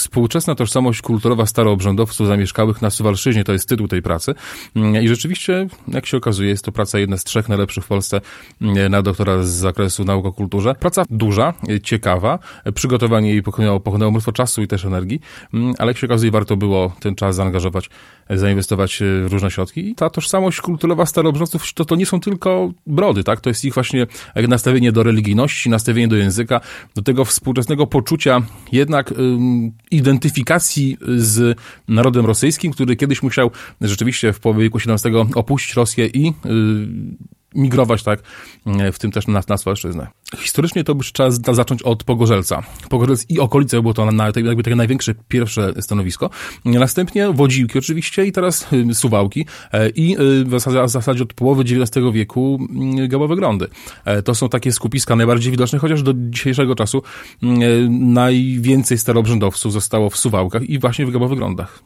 Współczesna tożsamość kulturowa staroobrzędowców zamieszkałych na Suwalszyźnie, to jest tytuł tej pracy. I rzeczywiście, jak się okazuje, jest to praca jedna z 3 najlepszych w Polsce na doktora z zakresu nauk o kulturze. Praca duża, ciekawa, przygotowanie jej pochłonęło mnóstwo czasu i też energii, ale jak się okazuje, warto było ten czas zaangażować, zainwestować w różne środki. I ta tożsamość kulturowa staroobrzędowców to nie są tylko brody, tak? To jest ich właśnie nastawienie do religijności, nastawienie do języka, do tego współczesnego poczucia jednak identyfikacji z narodem rosyjskim, który kiedyś musiał rzeczywiście w połowie wieku XVII opuścić Rosję i migrować, tak, w tym też na Suwalszczyznę. Historycznie to już trzeba zacząć od Pogorzelca. Pogorzelc i okolice było to jakby takie największe pierwsze stanowisko. Następnie Wodziłki oczywiście i teraz Suwałki i w zasadzie od połowy XIX wieku Gabowe Grądy. To są takie skupiska najbardziej widoczne, chociaż do dzisiejszego czasu najwięcej staroobrzędowców zostało w Suwałkach i właśnie w Gabowych Grądach.